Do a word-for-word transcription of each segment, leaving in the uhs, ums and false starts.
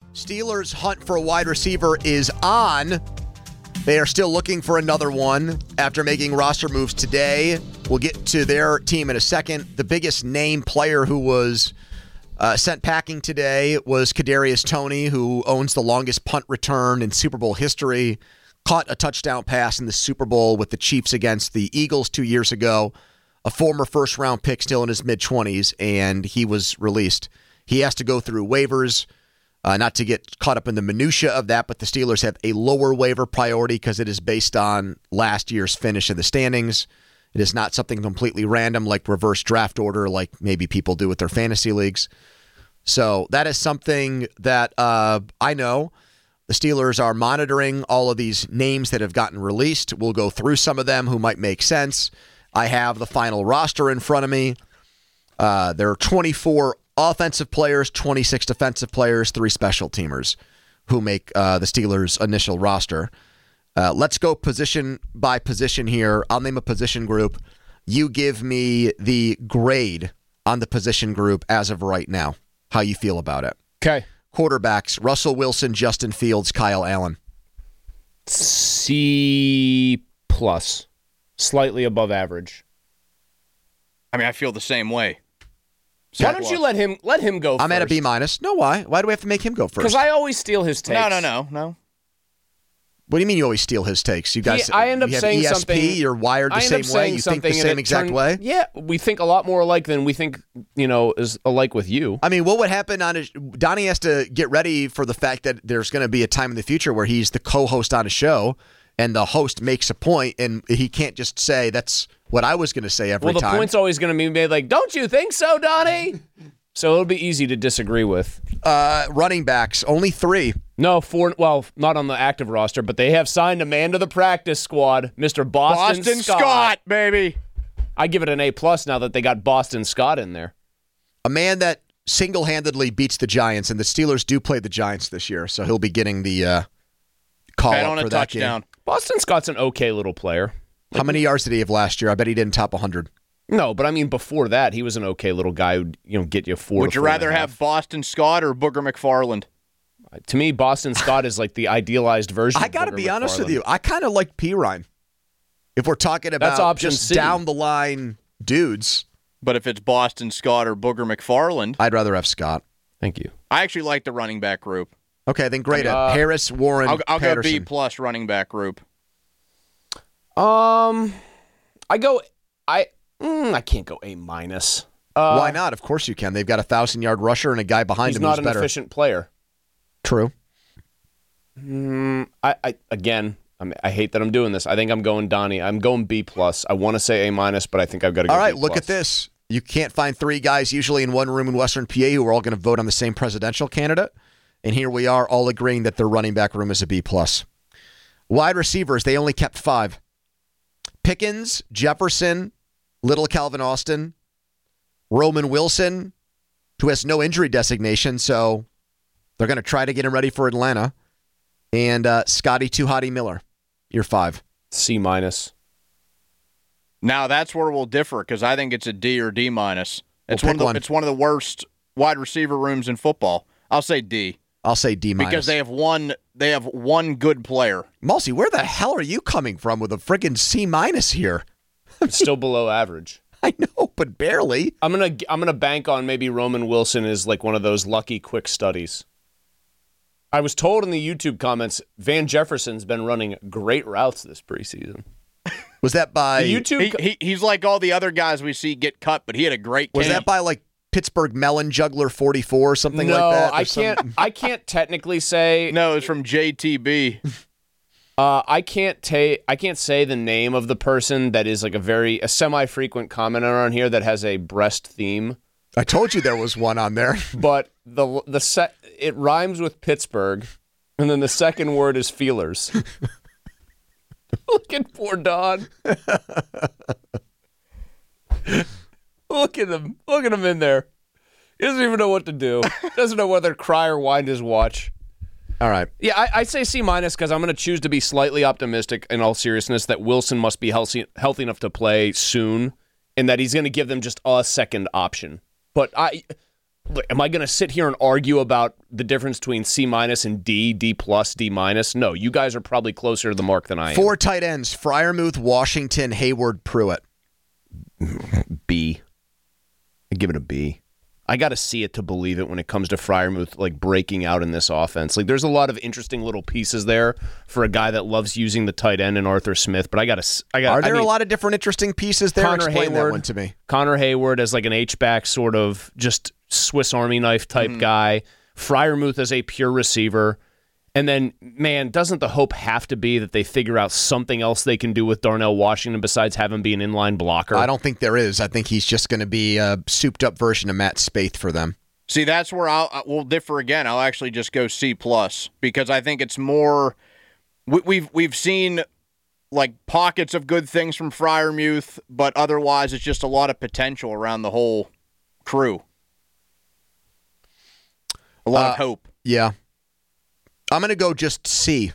Steelers' hunt for a wide receiver is on. They are still looking for another one after making roster moves today. We'll get to their team in a second. The biggest name player who was uh, sent packing today was Kadarius Toney, who owns the longest punt return in Super Bowl history. Caught a touchdown pass in the Super Bowl with the Chiefs against the Eagles two years ago. A former first-round pick, still in his mid-twenties, and he was released. He has to go through waivers. Uh, not to get caught up in the minutia of that, but the Steelers have a lower waiver priority because it is based on last year's finish in the standings. It is not something completely random like reverse draft order like maybe people do with their fantasy leagues. So that is something that uh, I know. The Steelers are monitoring all of these names that have gotten released. We'll go through some of them who might make sense. I have the final roster in front of me. Uh, there are twenty-four offensive players, twenty-six defensive players, three special teamers who make uh, the Steelers' initial roster. Uh, let's go position by position here. I'll name a position group. You give me the grade on the position group as of right now, how you feel about it. Okay. Quarterbacks, Russell Wilson, Justin Fields, Kyle Allen. C plus. Slightly above average. I mean, I feel the same way. C Why don't plus. you let him let him go I'm first? at a B minus. No, why? Why do we have to make him go first? Because I always steal his takes. No, no, no, no. What do you mean you always steal his takes? You guys, he, I end up you have saying E S P, something. You're wired the I same way. You think the same exact turned, way. Yeah, we think a lot more alike than we think. You know, is alike with you. I mean, what would happen on a, Donnie has to get ready for the fact that there's going to be a time in the future where he's the co-host on a show, and the host makes a point, and he can't just say that's what I was going to say every time. Well, the time. point's always going to be made like, "Don't you think so, Donnie?" So it'll be easy to disagree with. Uh, running backs, only three. No, four. Well, not on the active roster, but they have signed a man to the practice squad, Mister Boston, Boston Scott. Scott, baby. I give it an A plus now that they got Boston Scott in there. A man that single-handedly beats the Giants, and the Steelers do play the Giants this year, so he'll be getting the uh, call Bet up on for a that touchdown. game. Boston Scott's an okay little player. Like, how many yards did he have last year? I bet he didn't top one hundred. No, but I mean, before that, he was an okay little guy who'd, you know, get you four. Would to you four rather have Boston Scott or Booger McFarland? To me, Boston Scott is like the idealized version. I got to of be Booger honest McFarland. with you. I kind of like Pirine. If we're talking about That's option just C. down the line dudes, but if it's Boston Scott or Booger McFarland, I'd rather have Scott. Thank you. I actually like the running back group. Okay, then great. Uh, Harris, Warren, I'll, I'll go Patterson. B plus running back group. Um, I go. I mm, I can't go A minus. Uh, Why not? Of course you can. They've got a thousand yard rusher and a guy behind he's him not who's an better. efficient player. True. Mm, I, I again, I, mean, I hate that I'm doing this. I think I'm going Donnie. I'm going B plus. I want to say A minus, but I think I've got to go. All right, B look plus. at this. You can't find three guys usually in one room in Western P A who are all going to vote on the same presidential candidate, and here we are all agreeing that their running back room is a B plus. Wide receivers, they only kept five. Pickens, Jefferson, Little Calvin Austin, Roman Wilson, who has no injury designation, so they're going to try to get him ready for Atlanta, and uh, Scotty Tuhati Miller, year five. C minus. Now that's where we'll differ because I think it's a D or D minus. It's Well, one of the one. it's one of the worst wide receiver rooms in football. I'll say D. I'll say D minus. Because they have one they have one good player. Mulsey, where the hell are you coming from with a friggin' C minus here? It's still below average. I know, but barely. I'm gonna I'm gonna bank on maybe Roman Wilson is like one of those lucky quick studies. I was told in the YouTube comments Van Jefferson's been running great routes this preseason. Was that by The YouTube? He, he he's like all the other guys we see get cut, but he had a great Was game. that by like Pittsburgh Melon Juggler forty-four or something no, like that? I There's some- can't. I can't technically say. No, it's from J T B. Uh, I can't ta- I can't say the name of the person that is like a very a semi-frequent commenter on here that has a breast theme. I told you there was one on there. But the the set it rhymes with Pittsburgh, and then the second word is feelers. Look at poor Don. Look at him. Look at him in there. He doesn't even know what to do. Doesn't know whether to cry or wind his watch. All right. Yeah, I, I'd say C minus because I'm going to choose to be slightly optimistic in all seriousness that Wilson must be healthy, healthy enough to play soon and that he's going to give them just a second option. But I Am I going to sit here and argue about the difference between C minus and D, D plus, D minus? No, you guys are probably closer to the mark than I am. Four tight ends: Freiermuth, Washington, Hayward, Pruitt. B. I give it a B. I got to see it to believe it when it comes to Freiermuth like breaking out in this offense. Like there's a lot of interesting little pieces there for a guy that loves using the tight end and Arthur Smith. But I got to. I got. Are there I mean, a lot of different interesting pieces there? Connor Explain Hayward, that one to me. Connor Hayward as like an H-back sort of just Swiss Army knife type mm. guy. Freiermuth as a pure receiver. And then, man, doesn't the hope have to be that they figure out something else they can do with Darnell Washington besides have him be an inline blocker? I don't think there is. I think he's just going to be a souped-up version of Matt Spaeth for them. See, that's where I'll we'll differ again. I'll actually just go C plus because I think it's more. We, we've we've seen like pockets of good things from Freiermuth, but otherwise it's just a lot of potential around the whole crew. A lot uh, of hope. Yeah. I'm going to go just C.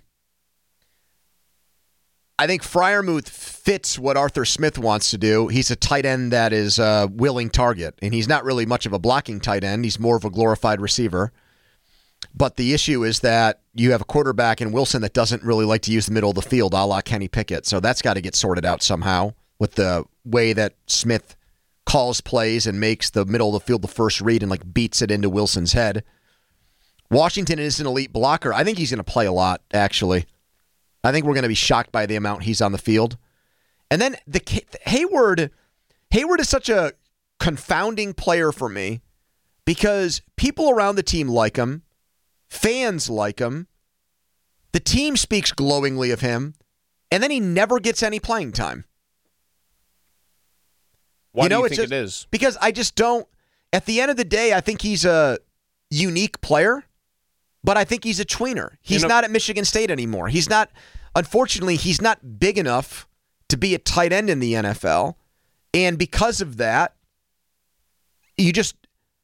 I think Freiermuth fits what Arthur Smith wants to do. He's a tight end that is a willing target, and he's not really much of a blocking tight end. He's more of a glorified receiver. But the issue is that you have a quarterback in Wilson that doesn't really like to use the middle of the field, a la Kenny Pickett. So that's got to get sorted out somehow with the way that Smith calls plays and makes the middle of the field the first read and like beats it into Wilson's head. Washington is an elite blocker. I think he's going to play a lot, actually. I think we're going to be shocked by the amount he's on the field. And then the Hayward, Hayward is such a confounding player for me because people around the team like him, fans like him, the team speaks glowingly of him, and then he never gets any playing time. Why you know, do you it's think just, it is? Because I just don't, at the end of the day, I think he's a unique player. But I think he's a tweener. He's you know, not at Michigan State anymore. He's not, unfortunately, he's not big enough to be a tight end in the N F L. And because of that, you just,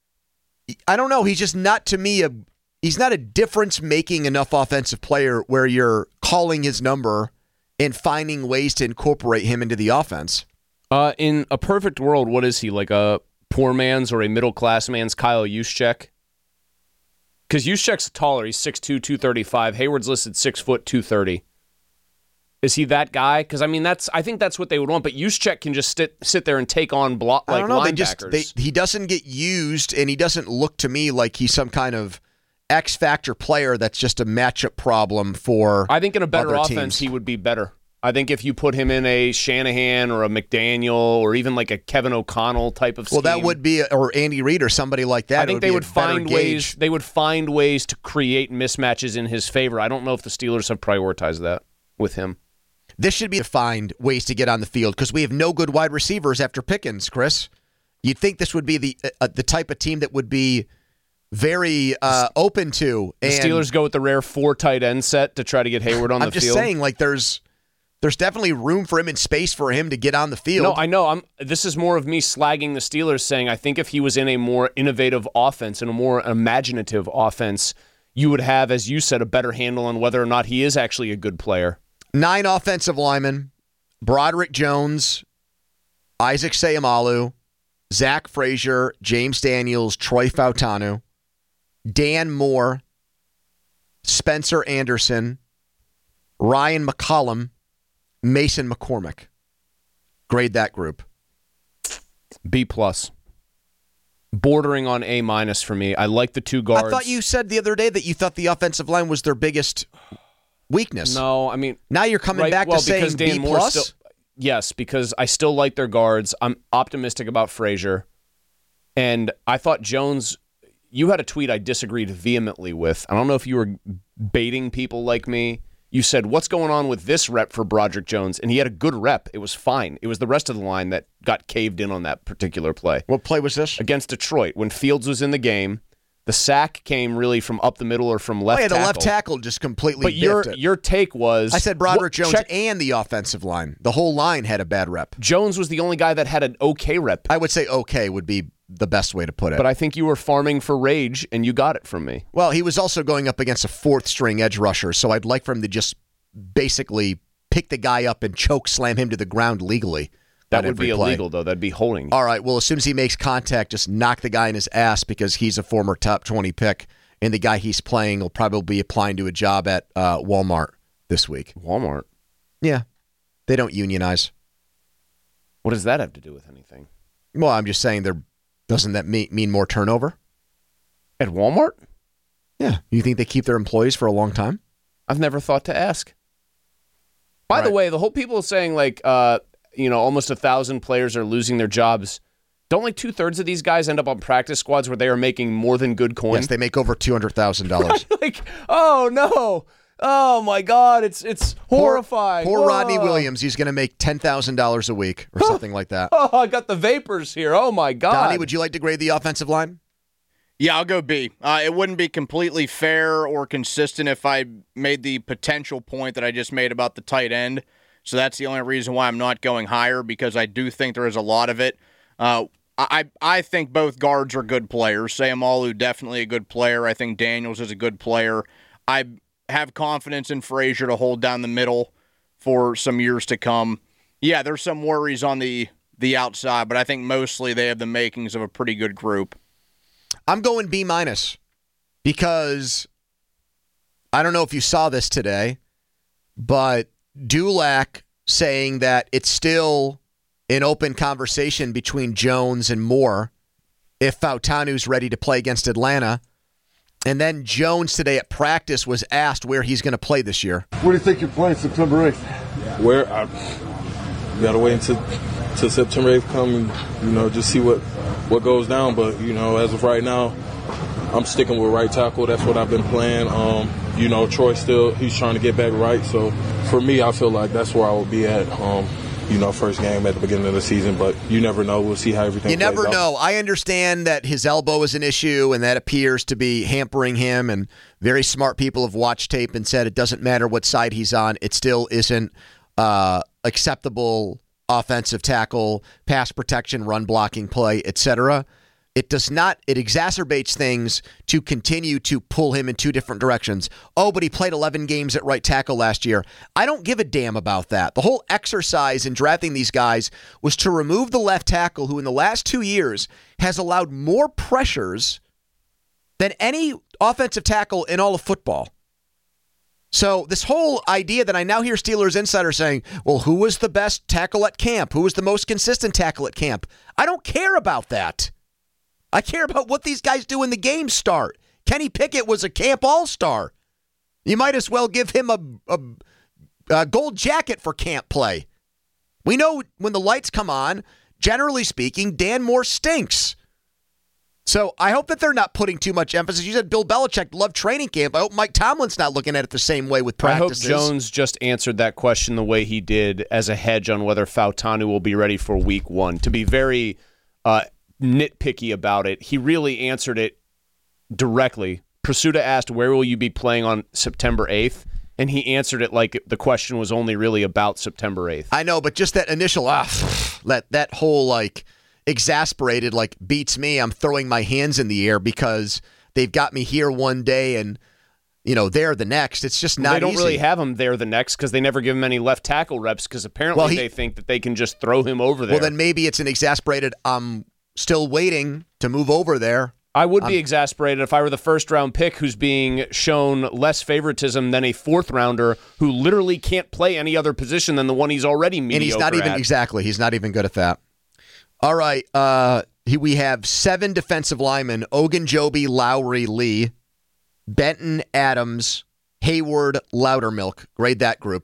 I don't know, he's just not, to me, a he's not a difference-making enough offensive player where you're calling his number and finding ways to incorporate him into the offense. Uh, in a perfect world, what is he, like a poor man's or a middle-class man's Kyle Juszczyk? Because Juszczyk's taller. He's six two, two thirty-five. Hayward's listed six foot, two thirty. Is he that guy? Because, I mean, that's I think that's what they would want. But Juszczyk can just sit, sit there and take on block like I don't know. linebackers. They just, they, he doesn't get used, and he doesn't look to me like he's some kind of X-factor player that's just a matchup problem for I think in a better offense, teams. He would be better. I think if you put him in a Shanahan or a McDaniel or even like a Kevin O'Connell type of scheme. Well, that would be, a, or Andy Reid or somebody like that. I think would they be would find ways. They would find ways to create mismatches in his favor. I don't know if the Steelers have prioritized that with him. This should be to find ways to get on the field because we have no good wide receivers after Pickens, Chris. You'd think this would be the uh, the type of team that would be very uh, open to. The and Steelers go with the rare four tight end set to try to get Hayward on I'm the field. I'm just saying, like there's. There's definitely room for him and space for him to get on the field. No, I know. I'm. This is more of me slagging the Steelers, saying I think if he was in a more innovative offense and a more imaginative offense, you would have, as you said, a better handle on whether or not he is actually a good player. Nine offensive linemen: Broderick Jones, Isaac Seumalo, Zach Frazier, James Daniels, Troy Fautanu, Dan Moore, Spencer Anderson, Ryan McCollum, Mason McCormick. Grade that group. B plus. Bordering on A minus for me. I like the two guards. I thought you said the other day that you thought the offensive line was their biggest weakness. No, I mean now you're coming right, back well, to saying Dan B Moore plus. Still, yes, because I still like their guards. I'm optimistic about Frazier, and I thought Jones. You had a tweet I disagreed vehemently with. I don't know if you were baiting people like me. You said, what's going on with this rep for Broderick Jones? And he had a good rep. It was fine. It was the rest of the line that got caved in on that particular play. What play was this? Against Detroit. When Fields was in the game, the sack came really from up the middle or from left oh, yeah, tackle. the left tackle just completely But your it. your take was... I said Broderick what, Jones check, and the offensive line. The whole line had a bad rep. Jones was the only guy that had an okay rep. I would say okay would be the best way to put it. But I think you were farming for rage, and you got it from me. Well, he was also going up against a fourth-string edge rusher, so I'd like for him to just basically pick the guy up and choke slam him to the ground legally That would be illegal, though. That'd be holding. All right, well, as soon as he makes contact, just knock the guy in his ass because he's a former top twenty pick, and the guy he's playing will probably be applying to a job at uh, Walmart this week. Walmart? Yeah. They don't unionize. What does that have to do with anything? Well, I'm just saying, there doesn't that mean, mean more turnover? At Walmart? Yeah. You think they keep their employees for a long time? I've never thought to ask. By Right. the way, the whole people saying, like, uh, you know, almost a thousand players are losing their jobs. Don't like two-thirds of these guys end up on practice squads where they are making more than good coin? Yes, they make over two hundred thousand dollars. Like, oh, no. Oh, my God. It's it's horrifying. Poor, poor Rodney Whoa. Williams. He's going to make ten thousand dollars a week or something like that. Oh, I got the vapors here. Oh, my God. Donnie, would you like to grade the offensive line? Yeah, I'll go B. Uh, it wouldn't be completely fair or consistent if I made the potential point that I just made about the tight end. So that's the only reason why I'm not going higher, because I do think there is a lot of it. Uh, I I think both guards are good players. Sayamalu, definitely a good player. I think Daniels is a good player. I have confidence in Frazier to hold down the middle for some years to come. Yeah, there's some worries on the, the outside, but I think mostly they have the makings of a pretty good group. I'm going B minus because I don't know if you saw this today, but Dulac saying that it's still an open conversation between Jones and Moore if Fautanu's ready to play against Atlanta. And then Jones today at practice was asked where he's going to play this year. Where do you think you're playing September eighth? Where? I, we got to wait until, until September eighth come and, you know, just see what, what goes down. But, you know, as of right now, I'm sticking with right tackle. That's what I've been playing. Um, you know, Troy still, he's trying to get back right. So, for me, I feel like that's where I will be at, um, you know, first game at the beginning of the season. But you never know. We'll see how everything You plays never out. know. I understand that his elbow is an issue and that appears to be hampering him. And very smart people have watched tape and said it doesn't matter what side he's on. It still isn't uh, acceptable offensive tackle, pass protection, run blocking play, et cetera. It does not, it exacerbates things to continue to pull him in two different directions. Oh, but he played eleven games at right tackle last year. I don't give a damn about that. The whole exercise in drafting these guys was to remove the left tackle who in the last two years has allowed more pressures than any offensive tackle in all of football. So this whole idea that I now hear Steelers insider saying, well, who was the best tackle at camp? Who was the most consistent tackle at camp? I don't care about that. I care about what these guys do when the games start. Kenny Pickett was a camp all-star. You might as well give him a, a, a gold jacket for camp play. We know when the lights come on, generally speaking, Dan Moore stinks. So I hope that they're not putting too much emphasis. You said Bill Belichick loved training camp. I hope Mike Tomlin's not looking at it the same way with practices. I hope Jones just answered that question the way he did as a hedge on whether Fautanu will be ready for week one. To be very uh, nitpicky about it, he really answered it directly. Pursuta asked, where will you be playing on September eighth? And he answered it like the question was only really about September eighth. I know, but just that initial, ah, that, that whole, like, exasperated, like, beats me. I'm throwing my hands in the air because they've got me here one day and, you know, there the next. It's just not They don't easy. really have him there the next because they never give him any left tackle reps because apparently Well, he- they think that they can just throw him over there. Well, then maybe it's an exasperated, I'm still waiting to move over there. I would be exasperated if I were the first-round pick who's being shown less favoritism than a fourth-rounder who literally can't play any other position than the one he's already mediocre And he's not even, at. exactly, he's not even good at that. All right, uh, he, we have seven defensive linemen, Ogunjobi, Lowry, Lee, Benton, Adams, Hayward, Loudermilk. Grade that group.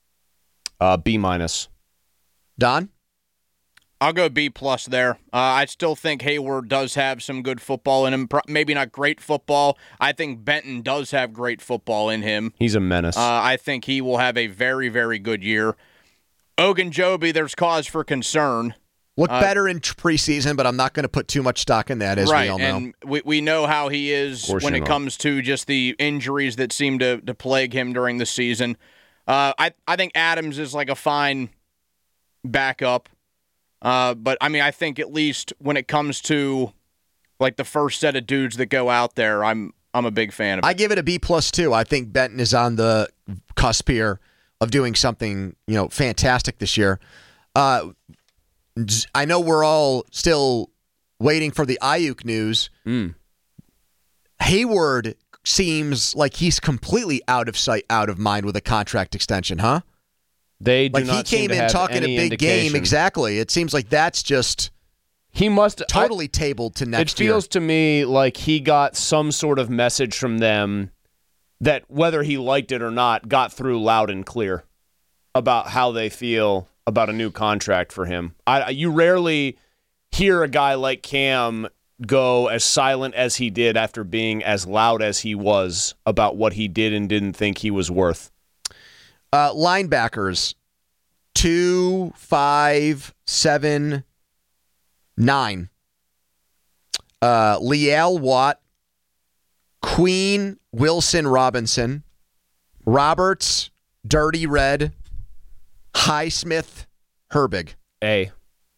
Uh, B minus. Don? I'll go B plus there. Uh, I still think Hayward does have some good football in him. Pro- maybe not great football. I think Benton does have great football in him. He's a menace. Uh, I think he will have a very, very good year. Ogunjobi, there's cause for concern. Looked Uh, better in preseason, but I'm not going to put too much stock in that, as right, we all know. and we, we know how he is course when you're it not. comes to just the injuries that seem to, to plague him during the season. Uh, I, I think Adams is like a fine backup. Uh, but, I mean, I think at least when it comes to, like, the first set of dudes that go out there, I'm I'm a big fan of it. I give it a B plus too. I think Benton is on the cusp here of doing something, you know, fantastic this year. Uh, I know we're all still waiting for the Ayuk news. Mm. Hayward seems like he's completely out of sight, out of mind with a contract extension, huh? They do like not he came seem to in have talking a any big indication. game. Exactly. It seems like that's just he must totally I, tabled to next year. It feels year. to me like he got some sort of message from them that, whether he liked it or not, got through loud and clear about how they feel about a new contract for him. I, you rarely hear a guy like Cam go as silent as he did after being as loud as he was about what he did and didn't think he was worth. Uh, linebackers, two, five, seven, nine. Uh, Leal Watt, Queen, Wilson, Robinson, Roberts, Dirty Red, Highsmith, Herbig. A.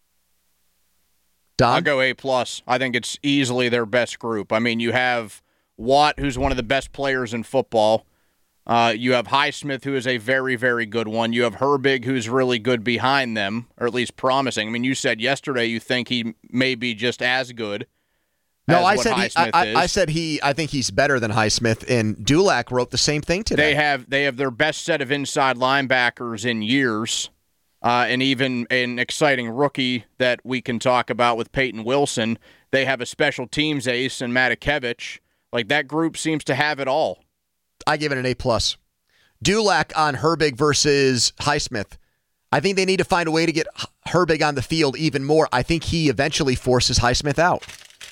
Don? I'll go A plus. I think it's easily their best group. I mean, you have Watt, who's one of the best players in football. Uh, you have Highsmith, who is a very, very good one. You have Herbig, who's really good behind them, or at least promising. I mean, you said yesterday you think he may be just as good. No, as I what said he, Highsmith I, is. I, I said he. I think he's better than Highsmith, and Dulac wrote the same thing today. They have they have their best set of inside linebackers in years, uh, and even an exciting rookie that we can talk about with Peyton Wilson. They have a special teams ace in Matakevich. Like, that group seems to have it all. I give it an A plus. Dulac on Herbig versus Highsmith. I think they need to find a way to get Herbig on the field even more. I think he eventually forces Highsmith out.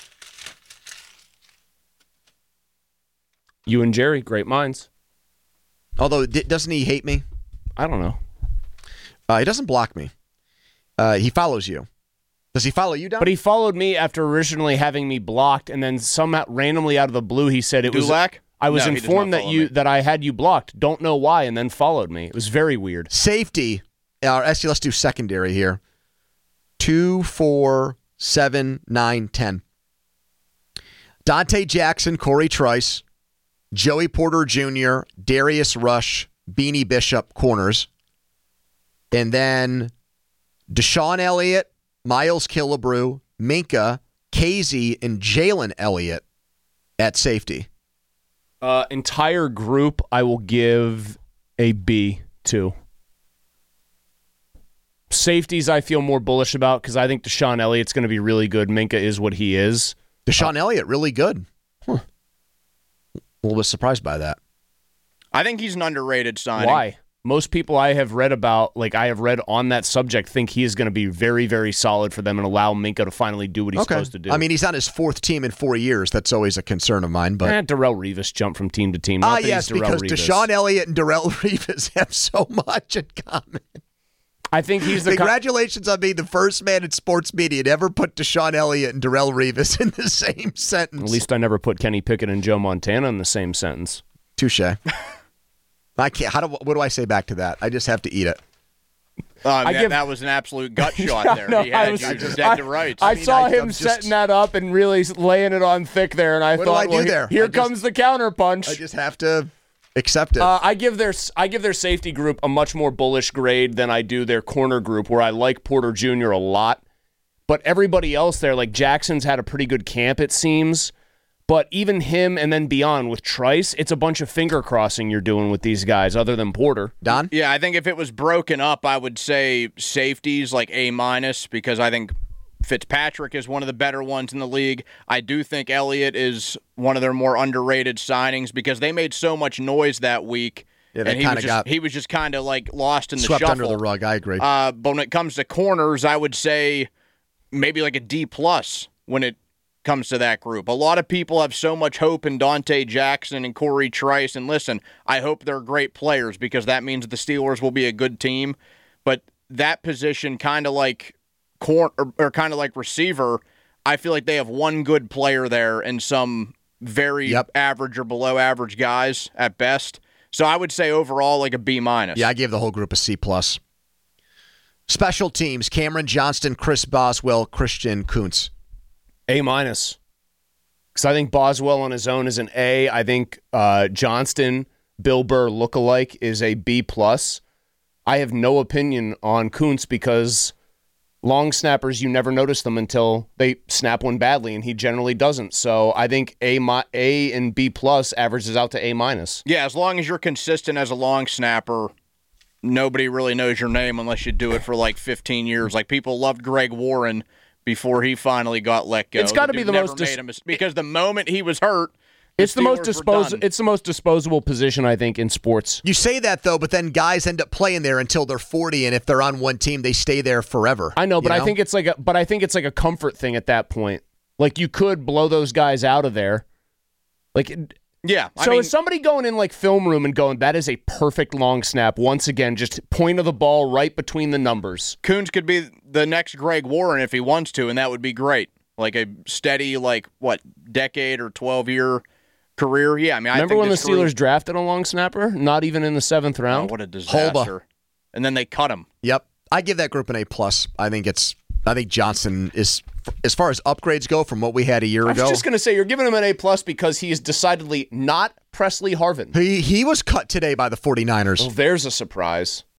You and Jerry, great minds. Although, doesn't he hate me? I don't know. Uh, he doesn't block me. Uh, he follows you. Does he follow you, Don? But he followed me after originally having me blocked, and then somehow randomly out of the blue he said it was. Dulac? I was No, he does informed not that follow you me. that I had you blocked. Don't know why, and then followed me. It was very weird. Safety. Uh, actually, let's do secondary here. Two, four, seven, nine, ten. Dante Jackson, Corey Trice, Joey Porter Junior, Darius Rush, Beanie Bishop, corners. And then Deshaun Elliott, Miles Killebrew, Minka, Casey, and Jalen Elliott at safety. Uh, entire group, I will give a B to. Safeties, I feel more bullish about because I think Deshaun Elliott's going to be really good. Minka is what he is. Deshaun uh, Elliott, really good. Huh. A little bit surprised by that. I think he's an underrated signing. Why? Most people I have read about, like I have read on that subject, think he is going to be very, very solid for them and allow Minka to finally do what he's okay. supposed to do. I mean, he's on his fourth team in four years. That's always a concern of mine. But eh, Darrelle Revis jumped from team to team. Ah, Not that yes, he's Darrelle because Revis. Deshaun Elliott and Darrelle Revis have so much in common. I think he's the Congratulations on being the first man in sports media to ever put Deshaun Elliott and Darrelle Revis in the same sentence. At least I never put Kenny Pickett and Joe Montana in the same sentence. Touche. I can't. How do? What do I say back to that? I just have to eat it. Uh, I that, give, that was an absolute gut shot there. no, he had I was, you just I, dead to rights. I, I mean, saw I- him I'm just- setting that up and really laying it on thick there, and I What do thought, I do well, there? here I just- comes the counter punch. I just have to accept it. Uh, I give their I give their safety group a much more bullish grade than I do their corner group, where I like Porter Junior a lot. But everybody else there, like Jackson's had a pretty good camp, it seems. But even him and then beyond with Trice, it's a bunch of finger crossing you're doing with these guys other than Porter. Don? Yeah, I think if it was broken up, I would say safeties like A minus because I think Fitzpatrick is one of the better ones in the league. I do think Elliott is one of their more underrated signings because they made so much noise that week. Yeah, they and he kinda was just, got he was just kind of like lost in the Swept shuffle. under the rug. I agree. Uh, but when it comes to corners, I would say maybe like a D plus when it comes to that group. A lot of people have so much hope in Dante Jackson and Corey Trice, and listen, I hope they're great players because that means the Steelers will be a good team. But that position, kind of like corner or, or kind of like receiver, I feel like they have one good player there and some very Yep. average or below average guys at best. So I would say overall like a B minus. Yeah, I gave the whole group a C plus. Special teams: Cameron Johnston, Chris Boswell, Christian Kuntz. A minus. Because I think Boswell on his own is an A. I think uh, Johnston, Bill Burr lookalike is a B plus. I have no opinion on Kuntz because long snappers, you never notice them until they snap one badly, and he generally doesn't. So I think A, mi- A and B plus averages out to A minus. Yeah, as long as you're consistent as a long snapper, nobody really knows your name unless you do it for like fifteen years. Like people loved Greg Warren before he finally got let go. It's got to be the never most dis- made a mis- because the moment he was hurt, it's the most Steelers were disposable. done. It's the most disposable position, I think, in sports. You say that, though, but then guys end up playing there until they're forty, and if they're on one team, they stay there forever. I know, but you know? I think it's like a but I think it's like a comfort thing at that point. Like you could blow those guys out of there. Like Yeah. I so mean, is somebody going in like film room and going, that is a perfect long snap. Once again, just point of the ball right between the numbers. Coons could be the next Greg Warren if he wants to, and that would be great. Like a steady, like, what, decade or twelve-year career? Yeah, I mean, I Remember think when the this group- Steelers drafted a long snapper? Not even in the seventh Oh, round? what a disaster. Holba. And then they cut him. Yep. I give that group an A plus. I think it's. I think Johnson is, as far as upgrades go from what we had a year I was ago. just going to say, you're giving him an A plus because he is decidedly not Presley Harvin. he he was cut today by the 49ers. Well, there's a surprise.